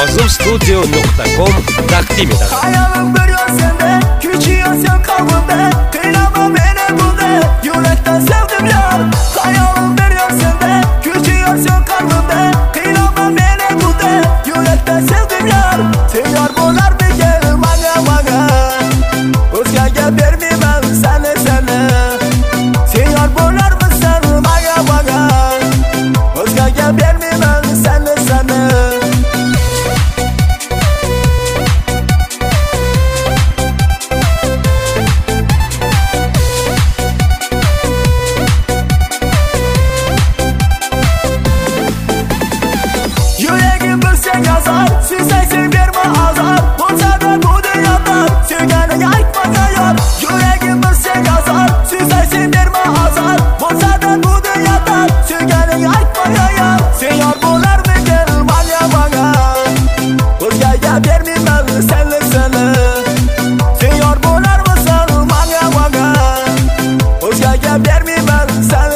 nozimstudio.com taqdim etadi. Hayolim bir yo'l senda, kuchiysan sen qalbimda, qiynama meni bunda, yurakdan sevdim yar. Hayolim bir yo'l senda, kuchiysan sen qalbimda, qiynama meni bunda, yurakdan sevdim yar. Sen yor bo'larmikin manga, o'zgaga bermayman seni. Sen yor bo'larmisan manga, o'zgaga bermayman seni. Yuragim bir sen yazar, sevsang berma azor, bo'lsa-da bu dunyoda sevganing aytmagan yor. Yuragim bir sen yazar, sevsang berma azor, bo'lsa-da bu dunyoda sevganing aytmagan yor. Sen yor bo'larmikin manga, o'zgaga bermayman seni. Sen yor bo'larmisan manga, o'zgaga bermayman seni.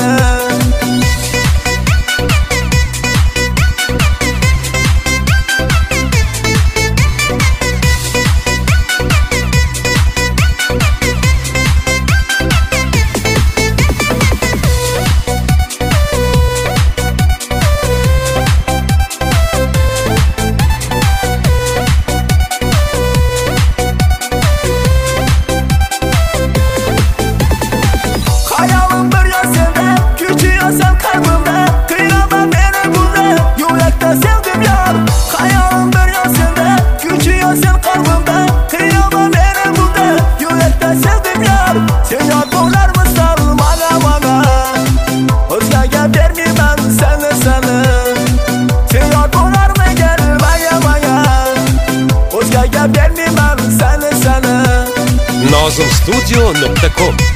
Hayolim bir yo'l senda, kuchiysan qalbimda, qiynama meni bunda, yurakdan sevdim yar. Hayolim bir yo'l senda, kuchiysan qalbimda, qiynama meni bunda, yurakdan sevdim yar. Sen yor bo'larmisan manga, o'zgaga bermayman seni. Sen yor bo'larmikin manga, o'zgaga bermayman seni. nozimstudio.com